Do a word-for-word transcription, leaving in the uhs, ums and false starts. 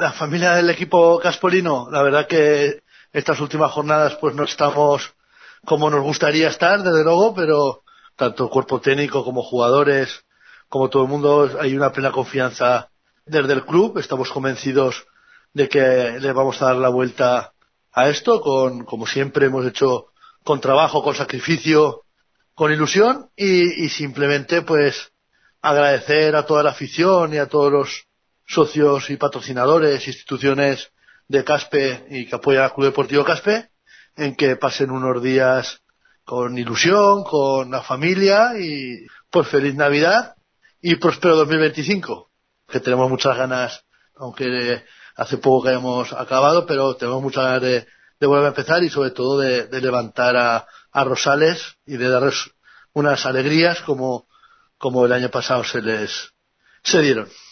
La familia del equipo caspolino, la verdad que estas últimas jornadas pues no estamos como nos gustaría estar, desde luego, pero tanto cuerpo técnico como jugadores, como todo el mundo, hay una plena confianza desde el club. Estamos convencidos de que le vamos a dar la vuelta a esto, con, como siempre hemos hecho, con trabajo, con sacrificio, con ilusión y, y simplemente pues agradecer a toda la afición y a todos los socios y patrocinadores, instituciones de Caspe y que apoyan al Club Deportivo Caspe, en que pasen unos días con ilusión, con la familia y pues feliz Navidad y próspero dos mil veinticinco, que tenemos muchas ganas, aunque hace poco que hayamos acabado, pero tenemos muchas ganas de, de volver a empezar y sobre todo de, de levantar a, a Rosales y de darles unas alegrías como, como el año pasado se les se dieron.